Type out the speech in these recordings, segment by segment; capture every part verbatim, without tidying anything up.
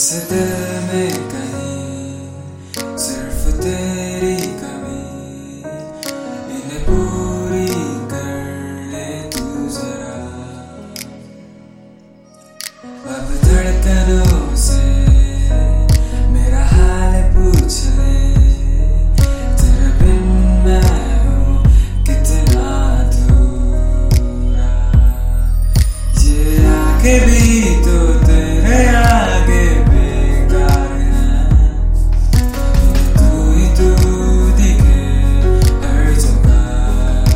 इस दिल में कहीं सिर्फ तेरी कमी, इन्हें पूरी कर ले तू जरा। अब धड़कनों से मेरा हाल पूछ ले, तेरे बिन मैं हूँ कितना अधूरा। ये आंखें भी तो तेरे आगे बेकार हैं, तू ही तू दिखे हर जगह।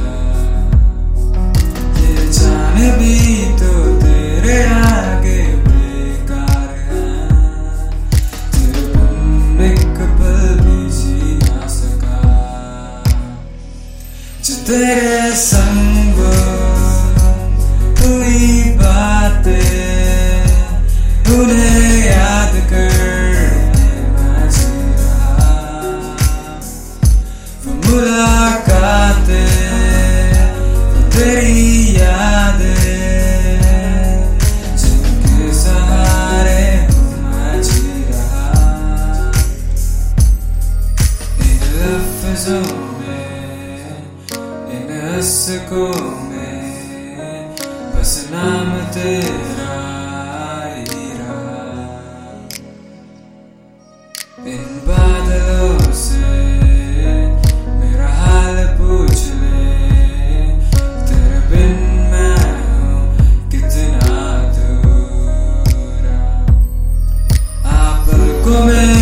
ये जाने भी तो तेरे आगे बेकार हैं, तेरे बिन एक पल भी जी ना सका। जो तेरे संग हुई बातें, उन्हें याद कर मैं जी रहा। वो मुलाकातें, वो तेरी यादें, जिनके सहारे हूँ मैं जी रहा। इन लफ्जों में, इन हंसकों में, बस नाम तेरा ही रहा। इन बादलों से मेरा हाल पूछ ले, तेरे बिन मैं हूँ कितना अधूरा। आप पलकों में